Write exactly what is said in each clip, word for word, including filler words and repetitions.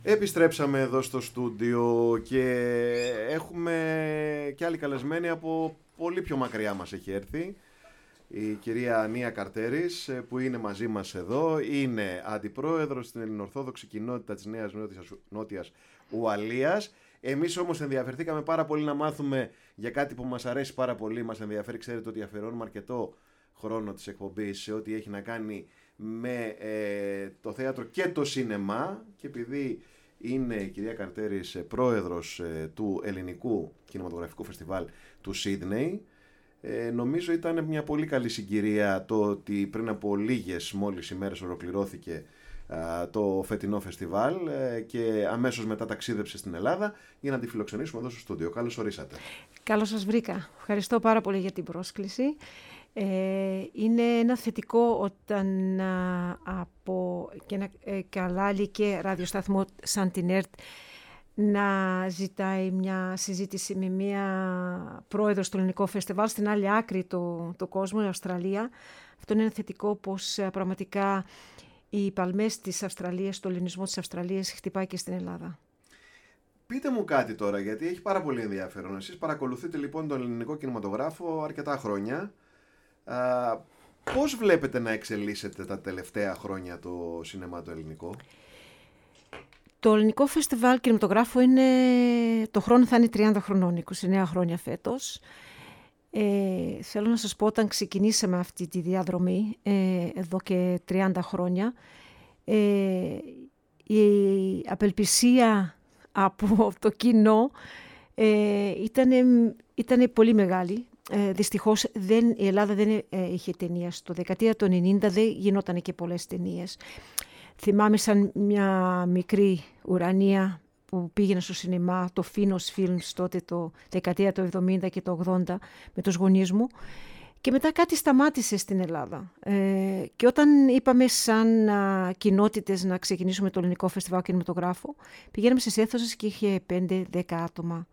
Επιστρέψαμε εδώ στο στούντιο και έχουμε και άλλη καλεσμένη από πολύ πιο μακριά μας έχει έρθει. Η κυρία Ανία Καρτέρης, που είναι μαζί μας εδώ, είναι αντιπρόεδρος στην Ελληνοορθόδοξη Κοινότητα της Νέας Νότιας, Νότιας Ουαλίας. Εμείς όμως ενδιαφερθήκαμε πάρα πολύ να μάθουμε για κάτι που μας αρέσει πάρα πολύ. Μας ενδιαφέρει, ξέρετε ότι αφιερώνουμε αρκετό χρόνο της εκπομπής σε ό,τι έχει να κάνει με ε, το θέατρο και το σίνεμα, και επειδή είναι η κυρία Καρτέρης πρόεδρος ε, του Ελληνικού Κινηματογραφικού Φεστιβάλ του Σίδνεϊ, ε, νομίζω ήταν μια πολύ καλή συγκυρία το ότι πριν από λίγες μόλις ημέρες ολοκληρώθηκε α, το φετινό φεστιβάλ ε, και αμέσως μετά ταξίδεψε στην Ελλάδα για να τη φιλοξενήσουμε εδώ στο στούντιο. Καλώς ορίσατε. Καλώς σας βρήκα. Ευχαριστώ πάρα πολύ για την πρόσκληση. Ε, είναι ένα θετικό όταν α, από και ένα ε, καλάλι και ραδιοσταθμό σαν την ΕΡΤ να ζητάει μια συζήτηση με μια πρόεδρο στο Ελληνικό Φεστιβάλ στην άλλη άκρη το, το κόσμο, η Αυστραλία. Αυτό είναι ένα θετικό, πως α, πραγματικά οι παλμές της Αυστραλίας, το ελληνισμό της Αυστραλίας χτυπάει και στην Ελλάδα. Πείτε μου κάτι τώρα, γιατί έχει πάρα πολύ ενδιαφέρον. Εσείς παρακολουθείτε λοιπόν τον ελληνικό κινηματογράφο αρκετά χρόνια. Uh, πώς βλέπετε να εξελίσσεται τα τελευταία χρόνια το σινεμά το ελληνικό? Το Ελληνικό Φεστιβάλ Κινηματογράφου είναι, το χρόνο θα είναι τριάντα χρονών, είκοσι εννέα χρόνια φέτος. Ε, θέλω να σας πω, όταν ξεκινήσαμε αυτή τη διαδρομή ε, εδώ και τριάντα χρόνια, ε, η απελπισία από το κοινό ε, ήταν, ήταν πολύ μεγάλη. Ε, δυστυχώς δεν, η Ελλάδα δεν ε, είχε ταινίες. Στο δεκαετία των ενενήντα δεν γινόταν και πολλές ταινίες. Θυμάμαι σαν μια μικρή ουρανία που πήγαινε στο σινεμά, το Φίνος Films τότε το δεκαετία του εβδομήντα και το ογδόντα με τους γονείς μου. Και μετά κάτι σταμάτησε στην Ελλάδα. Ε, και όταν είπαμε σαν α, κοινότητες να ξεκινήσουμε το Ελληνικό Φεστιβάλ Κινηματογράφου, πηγαίναμε στις αίθουσες και είχε πέντε δέκα άτομα.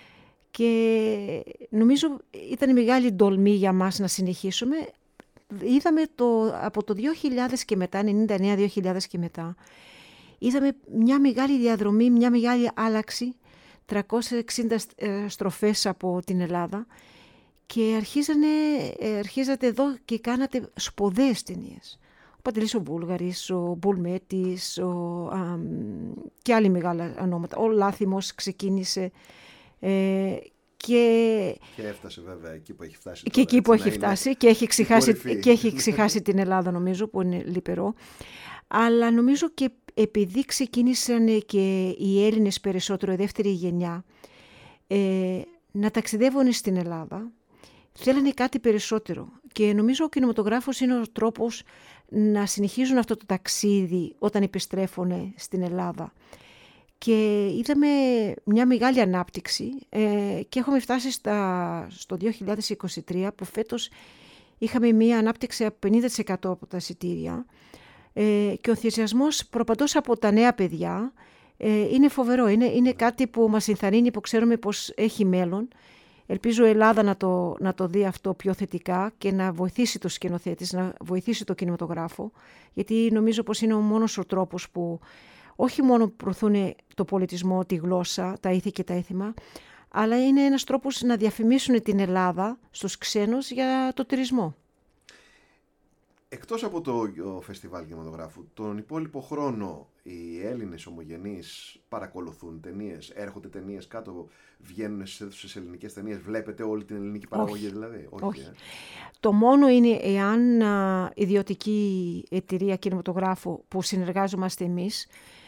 Και νομίζω ήταν μεγάλη ντολμή για μας να συνεχίσουμε. Είδαμε το, από το δύο χιλιάδες και μετά, ενενήντα εννέα δύο χιλιάδες και μετά, είδαμε μια μεγάλη διαδρομή, μια μεγάλη άλλαξη, τριακόσιες εξήντα στροφές από την Ελλάδα, και αρχίζανε, αρχίζατε εδώ και κάνατε σπουδαίες ταινίες. Ο Παντελής ο Βούλγαρης, ο Μπουλμέτης, ο, α, και άλλοι μεγάλα ονόματα. Ο Λάθιμος ξεκίνησε. Ε, και, και έφτασε βέβαια εκεί που έχει φτάσει. Και εκεί που έχει φτάσει και έχει ξεχάσει, και έχει ξεχάσει την Ελλάδα, νομίζω, που είναι λυπηρό. Αλλά νομίζω και επειδή ξεκίνησαν και οι Έλληνες περισσότερο, η δεύτερη γενιά, ε, να ταξιδεύουν στην Ελλάδα, θέλανε κάτι περισσότερο. Και νομίζω ο κινηματογράφος είναι ο τρόπος να συνεχίζουν αυτό το ταξίδι όταν επιστρέφουν στην Ελλάδα. Και είδαμε μια μεγάλη ανάπτυξη ε, και έχουμε φτάσει στα, στο δύο χιλιάδες είκοσι τρία, που φέτος είχαμε μια ανάπτυξη από πενήντα τοις εκατό από τα εισιτήρια, ε, και ο ενθουσιασμός προπαντός από τα νέα παιδιά ε, είναι φοβερό. Είναι, είναι κάτι που μας ενθαρρύνει, που ξέρουμε πως έχει μέλλον. Ελπίζω η Ελλάδα να το, να το δει αυτό πιο θετικά και να βοηθήσει το σκηνοθέτης, να βοηθήσει το κινηματογράφο, γιατί νομίζω πως είναι ο μόνος ο τρόπος που όχι μόνο προωθούν το πολιτισμό, τη γλώσσα, τα ήθη και τα έθιμα, αλλά είναι ένας τρόπος να διαφημίσουν την Ελλάδα στους ξένους για το τουρισμό. Εκτός από το φεστιβάλ κινηματογράφου, τον υπόλοιπο χρόνο οι Έλληνες ομογενείς παρακολουθούν ταινίες, έρχονται ταινίες κάτω, βγαίνουν στις αίθουσες ελληνικές ταινίες, βλέπετε όλη την ελληνική παραγωγή? Όχι. Δηλαδή? Όχι. Όχι. Ε. Το μόνο είναι εάν α, ιδιωτική εταιρεία κινηματογράφου που συνεργάζομαστε εμείς,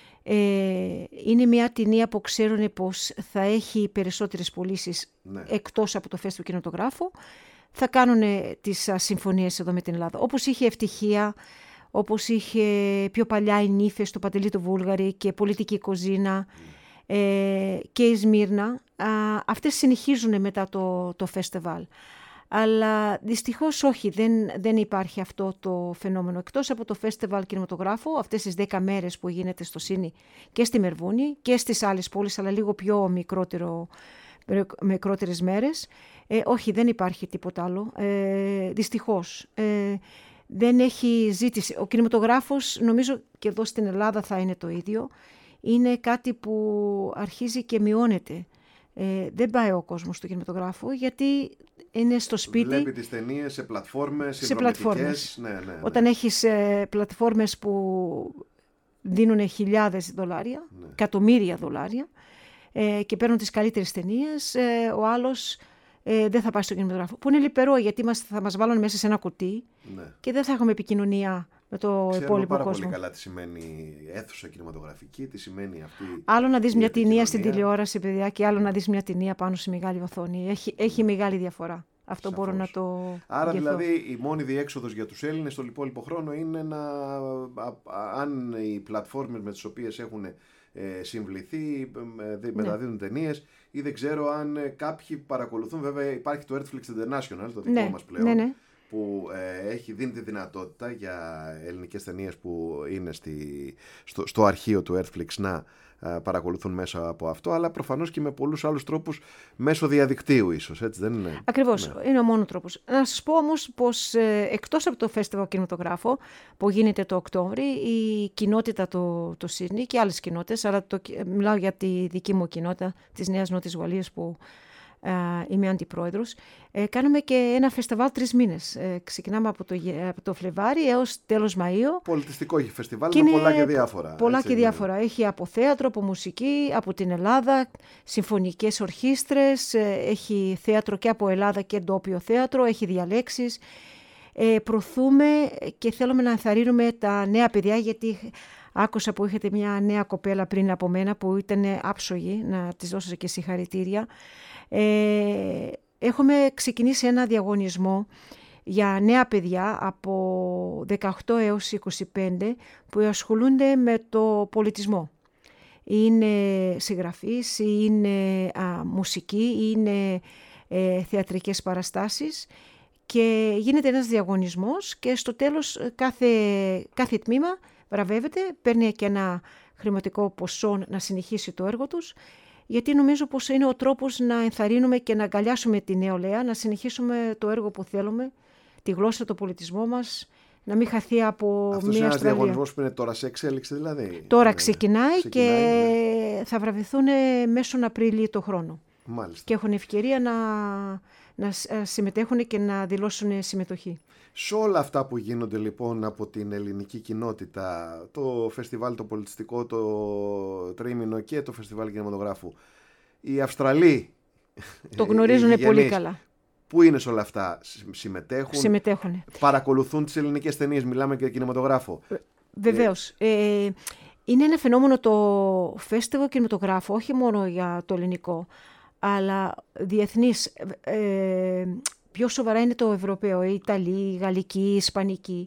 Ε, είναι μια ταινία που ξέρουν πως θα έχει περισσότερες πωλήσεις, ναι, εκτός από το φεστιβάλ κινηματογράφου, θα κάνουν τις α, συμφωνίες εδώ με την Ελλάδα. Όπως είχε Ευτυχία, όπως είχε πιο παλιά οι Νύφες του Παντελή του Βούλγαρη και Πολιτική Κοζίνα mm. ε, και η Σμύρνα. Α, αυτές συνεχίζουν μετά το, το φεστιβάλ. Αλλά δυστυχώς όχι, δεν, δεν υπάρχει αυτό το φαινόμενο. Εκτός από το φεστιβάλ κινηματογράφου, αυτές τις δέκα μέρες που γίνεται στο Σίνι και στη Μερβούνη και στις άλλες πόλεις, αλλά λίγο πιο μικρότερο, μικρότερες μέρες, ε, όχι, δεν υπάρχει τίποτα άλλο. Ε, δυστυχώς. Ε, δεν έχει ζήτηση. Ο κινηματογράφος, νομίζω και εδώ στην Ελλάδα θα είναι το ίδιο. είναι κάτι που αρχίζει και μειώνεται. Ε, δεν πάει ο κόσμος στο κινηματογράφο γιατί είναι στο σπίτι. Βλέπει τις ταινίες σε πλατφόρμες, σε πλατφόρμες. Ναι, ναι, ναι. Όταν έχεις ε, πλατφόρμες που δίνουν χιλιάδες δολάρια, ναι. εκατομμύρια δολάρια ε, και παίρνουν τις καλύτερες ταινίες, ε, ο άλλος ε, δεν θα πάει στο κινηματογράφο. Που είναι λυπηρό γιατί μας, θα μας βάλουν μέσα σε ένα κουτί ναι. και δεν θα έχουμε επικοινωνία με το Ξέρουμε υπόλοιπο πάρα κόσμο. Πολύ καλά τι σημαίνει αίθουσα κινηματογραφική, τι σημαίνει αυτή. Άλλο να δεις μια ταινία στην τηλεόραση, παιδιά, και άλλο να δεις μια ταινία πάνω σε μεγάλη οθόνη. Έχει, έχει μεγάλη διαφορά. Αυτό Σαφώς. Μπορώ να το. Άρα, γεθώ. δηλαδή, η μόνη διέξοδος για τους Έλληνες στον υπόλοιπο χρόνο είναι να. Αν οι πλατφόρμες με τις οποίες έχουν ε, συμβληθεί ε, μεταδίδουν ναι. ταινίες, ή δεν ξέρω αν ε, κάποιοι παρακολουθούν. Βέβαια, υπάρχει το Netflix International, το δικό ναι. μας πλέον. Ναι, ναι. Που ε, έχει δίνει τη δυνατότητα για ελληνικές ταινίες που είναι στη, στο, στο αρχείο του Netflix να ε, παρακολουθούν μέσα από αυτό, αλλά προφανώς και με πολλούς άλλους τρόπους μέσω διαδικτύου ίσως, έτσι δεν είναι? Ακριβώς, ναι. είναι ο μόνος τρόπος. Να σας πω όμως πως ε, εκτός από το Φεστιβάλ Κινηματογράφο που γίνεται το Οκτώβρη, η κοινότητα του το Σίδνεϊ και άλλες κοινότητες, αλλά το, μιλάω για τη δική μου κοινότητα της Νέας Νότιας Ουαλίας που Uh, είμαι αντιπρόεδρος. Uh, κάνουμε και ένα φεστιβάλ τρεις μήνες. Uh, ξεκινάμε από το, από το Φλεβάρι έως τέλος Μαΐου. Πολιτιστικό έχει φεστιβάλ με πολλά και διάφορα. Πολλά έτσι, και διάφορα. Είναι. Έχει από θέατρο, από μουσική, από την Ελλάδα, συμφωνικές ορχήστρες, uh, έχει θέατρο και από Ελλάδα και ντόπιο θέατρο, έχει διαλέξεις. Uh, προωθούμε και θέλουμε να ενθαρρύνουμε τα νέα παιδιά, γιατί άκουσα που είχατε μια νέα κοπέλα πριν από μένα που ήταν άψογη, να της δώσω και συγχαρητήρια. Ε, έχουμε ξεκινήσει ένα διαγωνισμό για νέα παιδιά από δεκαοκτώ έως είκοσι πέντε που ασχολούνται με το πολιτισμό. Είναι συγγραφείς, είναι α, μουσική, είναι ε, θεατρικές παραστάσεις και γίνεται ένας διαγωνισμός και στο τέλος κάθε, κάθε τμήμα βραβεύεται, παίρνει και ένα χρηματικό ποσό να συνεχίσει το έργο τους, γιατί νομίζω πως είναι ο τρόπος να ενθαρρύνουμε και να αγκαλιάσουμε τη νεολαία, να συνεχίσουμε το έργο που θέλουμε, τη γλώσσα, το πολιτισμό μας, να μην χαθεί από αυτός μια είναι ένας Αυστραλία. διαγωνισμός που είναι τώρα σε εξέλιξη δηλαδή. Τώρα ξεκινάει, ξεκινάει και ναι. θα βραβευθούν μέσω Απρίλη το χρόνο. Μάλιστα. Και έχουν ευκαιρία να, να συμμετέχουν και να δηλώσουν συμμετοχή. Σε όλα αυτά που γίνονται λοιπόν από την ελληνική κοινότητα, το φεστιβάλ το πολιτιστικό, το τρίμηνο και το φεστιβάλ κινηματογράφου, οι Αυστραλοί το γνωρίζουν οι πολύ καλά. Πού είναι σε όλα αυτά, συμμετέχουν, συμμετέχουν. παρακολουθούν τις ελληνικές ταινίες, μιλάμε και για κινηματογράφο. Βεβαίως. Ε, ε, είναι ένα φαινόμενο το φεστιβάλ κινηματογράφου, όχι μόνο για το ελληνικό, αλλά διεθνής. Ε, πιο σοβαρά είναι το Ευρωπαίο, η Ιταλή, η Γαλλική, η Ισπανική.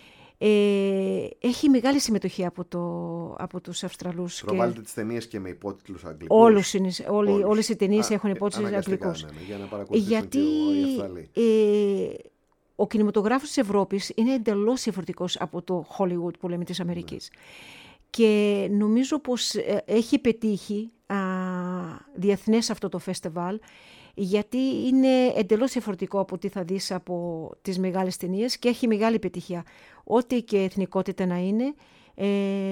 Ε, έχει μεγάλη συμμετοχή από, το, από τους Αυστραλούς. Προβάλλετε και τις ταινίες και με υπότιτλους αγγλικούς. Όλους είναι, όλοι, όλους. Όλες οι ταινίες Α, έχουν υπότιτλους αγγλικούς. Ναι, ναι, για να παρακολουθήσουν γιατί και οι Αυστραλοί. Ε, ο κινηματογράφος της Ευρώπης είναι εντελώς διαφορετικός από το Hollywood που λέμε της Αμερικής. Ναι. Και νομίζω πως έχει πετύχει α, διεθνές αυτό το φεστιβάλ, γιατί είναι εντελώς διαφορετικό από τι θα δεις από τις μεγάλες ταινίες και έχει μεγάλη επιτυχία. Ό,τι και εθνικότητα να είναι, ε,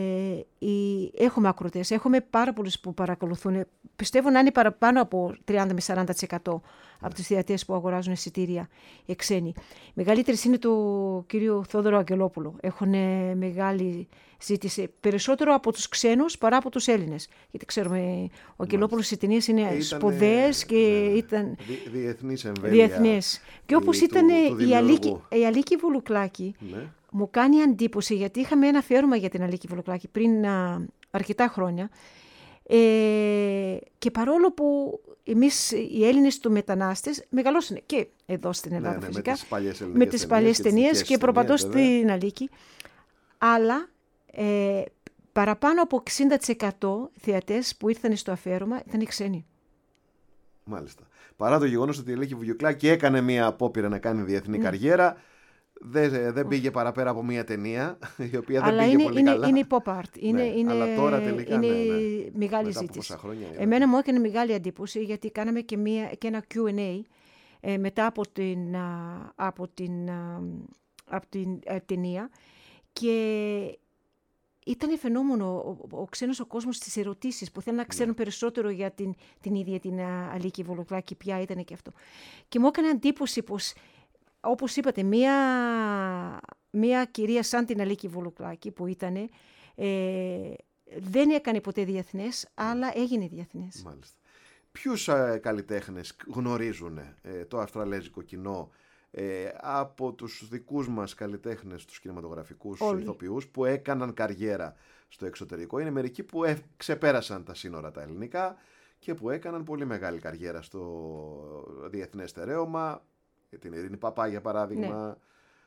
η, έχουμε ακροτές, έχουμε πάρα πολλούς που παρακολουθούν. Πιστεύω να είναι παραπάνω από τριάντα με σαράντα τοις εκατό από τους θεατές που αγοράζουν εισιτήρια οι ξένοι. Μεγαλύτερης είναι του κύριου Θόδωρο Αγγελόπουλου. Έχουν μεγάλη ζήτηση, περισσότερο από τους ξένους παρά από τους Έλληνες. Γιατί ξέρουμε, ο Αγγελόπουλος οι ταινίες είναι ήταν, σπουδαίες και ναι, ήταν διεθνής εμβέλεια. Διεθνές. Και όπως του, ήταν του, του η, Αλίκη, η Αλίκη Βουλουκλάκη, ναι. Μου κάνει εντύπωση, γιατί είχαμε ένα αφιέρωμα για την Αλίκη Βουλουκλάκη πριν α, αρκετά χρόνια, ε, και παρόλο που εμείς οι Έλληνες του μετανάστες μεγαλώσανε και εδώ στην Ελλάδα, ναι, ναι, φυσικά, με τις παλιές ταινίες και, και προπαντός στην Αλίκη, αλλά ε, παραπάνω από εξήντα τοις εκατό θεατές που ήρθαν στο αφιέρωμα ήταν ξένοι. Μάλιστα. Παρά το γεγονός ότι η Αλίκη Βουλουκλάκη έκανε μια απόπειρα να κάνει διεθνή ναι. καριέρα, δεν, δεν πήγε παραπέρα από μια ταινία, η οποία αλλά δεν πήγε είναι, πολύ είναι, καλά. είναι pop art. Είναι, ναι, είναι, αλλά τώρα τελικά είναι ναι, ναι. μεγάλη μετά ζήτηση. Χρόνια, Εμένα μου έκανε μεγάλη εντύπωση, γιατί κάναμε και, μια, και ένα κιου εντ έι ε, μετά από την, από την, από την ε, ταινία, και ήταν φαινόμενο ο, ο, ο ξένος ο κόσμος στις ερωτήσεις που θέλουν να ξέρουν yeah. περισσότερο για την, την ίδια την Αλίκη Βουλουκλάκη, ποια ήταν και αυτό. Και μου έκανε εντύπωση πως, όπως είπατε, μία, μία κυρία σαν την Αλίκη Βουλουκλάκη που ήταν, ε, δεν έκανε ποτέ διεθνές, αλλά έγινε διεθνές. Μάλιστα. Ποιους ε, καλλιτέχνες γνωρίζουν ε, το αυστραλέζικο κοινό ε, από τους δικούς μας καλλιτέχνες, τους κινηματογραφικούς Όλοι. ηθοποιούς που έκαναν καριέρα στο εξωτερικό? Είναι μερικοί που ε, ξεπέρασαν τα σύνορα τα ελληνικά και που έκαναν πολύ μεγάλη καριέρα στο διεθνές στερέωμα. Την Ειρήνη Παπά, για παράδειγμα. Ναι.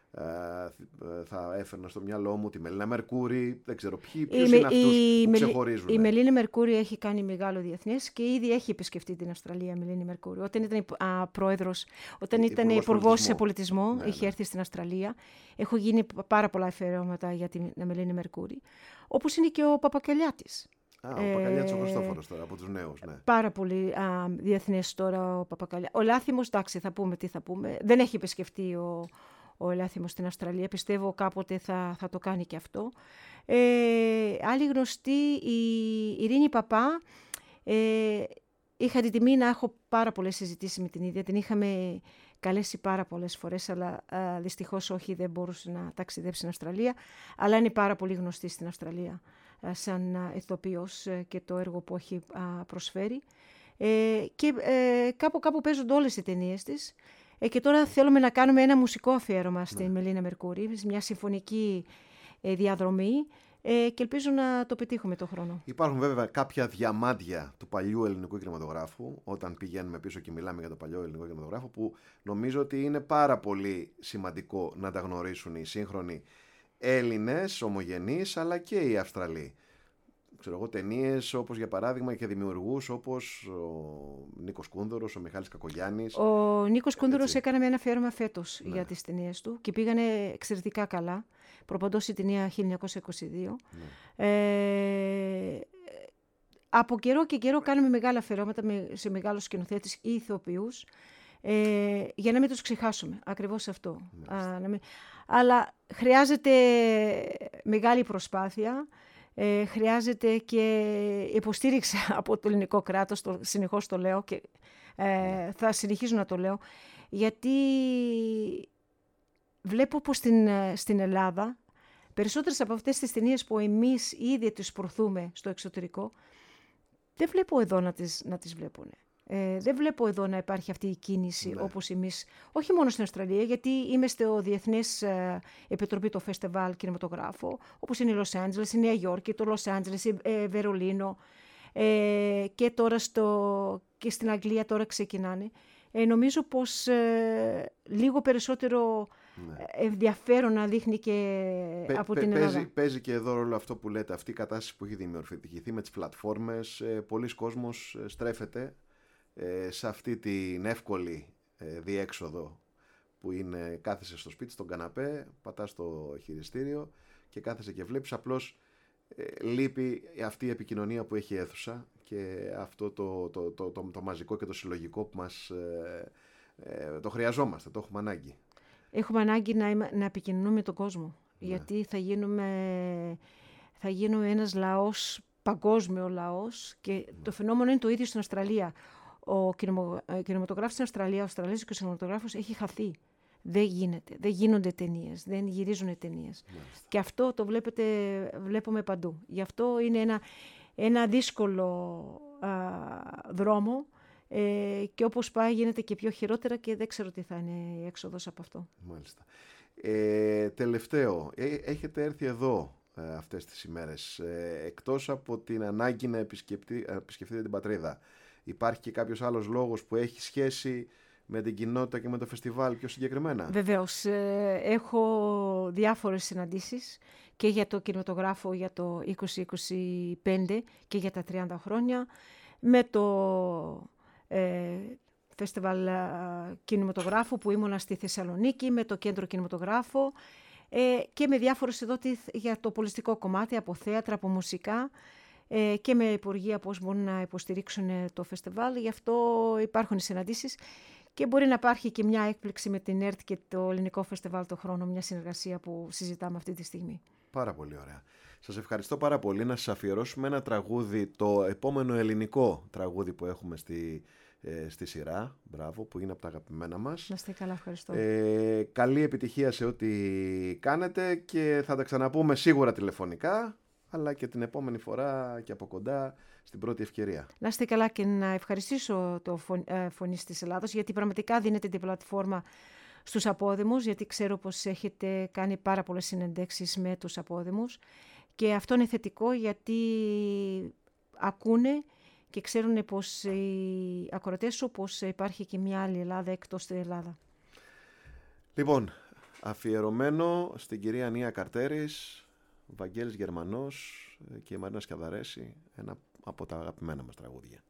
Θα έφερνα στο μυαλό μου τη Μελίνα Μερκούρη. Δεν ξέρω ποιοι, ποιος η, είναι αυτούς η, που ξεχωρίζουν. Η Μελίνα Μερκούρη έχει κάνει μεγάλο διεθνές και ήδη έχει επισκεφτεί την Αυστραλία η Μελίνα Μερκούρη. Όταν ήταν α, πρόεδρος, όταν η, ήταν υπουργός σε πολιτισμό, ναι, είχε ναι. έρθει στην Αυστραλία. Έχω γίνει πάρα πολλά αφιερώματα για τη Μελίνα Μερκούρη. Όπως είναι και ο Παπακαλιάτης. Α, ο Παπακαλιάτης ο Χριστόφορος τώρα, από τους νέους, ναι. Πάρα πολύ α, διεθνές τώρα ο Παπακαλιάτης. Ο Λάθιμος, εντάξει, θα πούμε τι θα πούμε. Δεν έχει επισκεφτεί ο, ο Λάθιμος στην Αυστραλία. Πιστεύω κάποτε θα, θα το κάνει και αυτό. Ε, άλλη γνωστή, η Ειρήνη Παπά. Ε, είχα την τιμή να έχω πάρα πολλές συζητήσεις με την ίδια. Την είχαμε καλέσει πάρα πολλές φορές, αλλά α, δυστυχώς όχι, δεν μπορούσε να ταξιδέψει στην Αυστραλία. Αλλά είναι πάρα πολύ γνωστή στην Αυστραλία σαν ηθοποιός και το έργο που έχει προσφέρει. Ε, και ε, κάπου κάπου παίζονται όλες οι ταινίες της. Ε, και τώρα θέλουμε να κάνουμε ένα μουσικό αφιέρωμα στην ναι. Μελίνα Μερκούρη, μια συμφωνική ε, διαδρομή ε, και ελπίζω να το πετύχουμε το χρόνο. Υπάρχουν βέβαια κάποια διαμάντια του παλιού ελληνικού κινηματογράφου, όταν πηγαίνουμε πίσω και μιλάμε για το παλιό ελληνικό κινηματογράφο, που νομίζω ότι είναι πάρα πολύ σημαντικό να τα γνωρίσουν οι σύγχρονοι Έλληνες, ομογενείς, αλλά και οι Αυστραλοί. Ξέρω εγώ, ταινίες όπως για παράδειγμα και δημιουργούς όπως ο Νίκος Κούνδωρος, ο Μιχάλης Κακογιάννης. Ο Νίκος Κούνδωρος έκανε ένα αφιέρωμα φέτος ναι. για τις ταινίες του και πήγανε εξαιρετικά καλά. Προπαντός η ταινία χίλια εννιακόσια είκοσι δύο. Ναι. Ε, από καιρό και καιρό κάνουμε μεγάλα αφιερώματα σε μεγάλους σκηνοθέτες ή ηθοποιούς. Ε, για να μην τους ξεχάσουμε, ακριβώς αυτό. Α, να μην... Αλλά χρειάζεται μεγάλη προσπάθεια, ε, χρειάζεται και υποστήριξη από το ελληνικό κράτος, το, συνεχώς το λέω και ε, θα συνεχίζω να το λέω, γιατί βλέπω πως στην, στην Ελλάδα περισσότερες από αυτές τις ταινίες που εμείς ήδη τις προωθούμε στο εξωτερικό, δεν βλέπω εδώ να τις, να τις βλέπουν. Ε, δεν βλέπω εδώ να υπάρχει αυτή η κίνηση ναι. όπως εμείς, όχι μόνο στην Αυστραλία, γιατί είμαι στο Διεθνές ε, Επιτροπή το Φεστιβάλ Κινηματογράφο, όπως είναι η Λος Άντζελες, η Νέα Υόρκη, το Λος Άντζελες, η ε, Βερολίνο ε, και τώρα στο, και στην Αγγλία τώρα ξεκινάνε. Ε, νομίζω πως ε, λίγο περισσότερο ναι. ενδιαφέρον να δείχνει και Πε, από την Ελλάδα. Παίζει, παίζει και εδώ ρόλο αυτό που λέτε, αυτή η κατάσταση που έχει δημιουργηθεί με τις πλατφόρμες. Ε, πολλοί κόσμος στρέφεται σε αυτή την εύκολη διέξοδο που είναι κάθεσαι στο σπίτι, στον καναπέ, πατάς το χειριστήριο και κάθεσαι και βλέπεις. Απλώς λείπει αυτή η επικοινωνία που έχει αίθουσα και αυτό το, το, το, το, το μαζικό και το συλλογικό που μας ε, το χρειαζόμαστε, το έχουμε ανάγκη. Έχουμε ανάγκη να, να επικοινωνούμε με τον κόσμο, ναι. γιατί θα γίνουμε, θα γίνουμε ένας λαός, παγκόσμιο λαός και ναι. το φαινόμενο είναι το ίδιο στην Αυστραλία. Ο κινηματογράφος στην Αυστραλία, ο Αυστραλέζικος κινηματογράφος έχει χαθεί. Δεν γίνεται. Δεν γίνονται ταινίες. Δεν γυρίζουν ταινίες. Και αυτό το βλέπετε, βλέπουμε παντού. Γι' αυτό είναι ένα, ένα δύσκολο α, δρόμο ε, και όπως πάει γίνεται και πιο χειρότερα και δεν ξέρω τι θα είναι η έξοδος από αυτό. Μάλιστα. Ε, τελευταίο, ε, έχετε έρθει εδώ ε, αυτές τις ημέρες. Ε, εκτός από την ανάγκη να επισκεφτείτε την πατρίδα, υπάρχει και κάποιος άλλος λόγος που έχει σχέση με την κοινότητα και με το φεστιβάλ πιο συγκεκριμένα? Βεβαίως. Ε, έχω διάφορες συναντήσεις και για το κινηματογράφο για το είκοσι είκοσι πέντε και για τα τριάντα χρόνια, με το ε, φεστιβάλ ε, κινηματογράφου που ήμουνα στη Θεσσαλονίκη, με το κέντρο κινηματογράφο ε, και με διάφορες εδώ για το πολιτιστικό κομμάτι, από θέατρα, από μουσικά, και με υπουργεία πώς μπορούν να υποστηρίξουν το φεστιβάλ. Γι' αυτό υπάρχουν συναντήσεις και μπορεί να υπάρχει και μια έκπληξη με την ΕΡΤ και το Ελληνικό Φεστιβάλ το χρόνο, μια συνεργασία που συζητάμε αυτή τη στιγμή. Πάρα πολύ ωραία. Σας ευχαριστώ πάρα πολύ. Να σας αφιερώσουμε ένα τραγούδι, το επόμενο ελληνικό τραγούδι που έχουμε στη, ε, στη σειρά, μπράβο, που είναι από τα αγαπημένα μας. Να είστε καλά, ευχαριστώ. Ε, καλή επιτυχία σε ό,τι κάνετε και θα τα ξαναπούμε σίγουρα τηλεφωνικά, αλλά και την επόμενη φορά και από κοντά στην πρώτη ευκαιρία. Να είστε καλά και να ευχαριστήσω το Φωνής της Ελλάδος, γιατί πραγματικά δίνετε την πλατφόρμα στους απόδημους, γιατί ξέρω πως έχετε κάνει πάρα πολλές συνεντεύξεις με τους απόδημους και αυτό είναι θετικό, γιατί ακούνε και ξέρουν πως οι ακροατές σου πως υπάρχει και μια άλλη Ελλάδα εκτός της Ελλάδα. Λοιπόν, αφιερωμένο στην κυρία Νία Καρτέρης, Βαγγέλης Γερμανός και η Μαρίνα Σκιαδαρέση, ένα από τα αγαπημένα μας τραγούδια.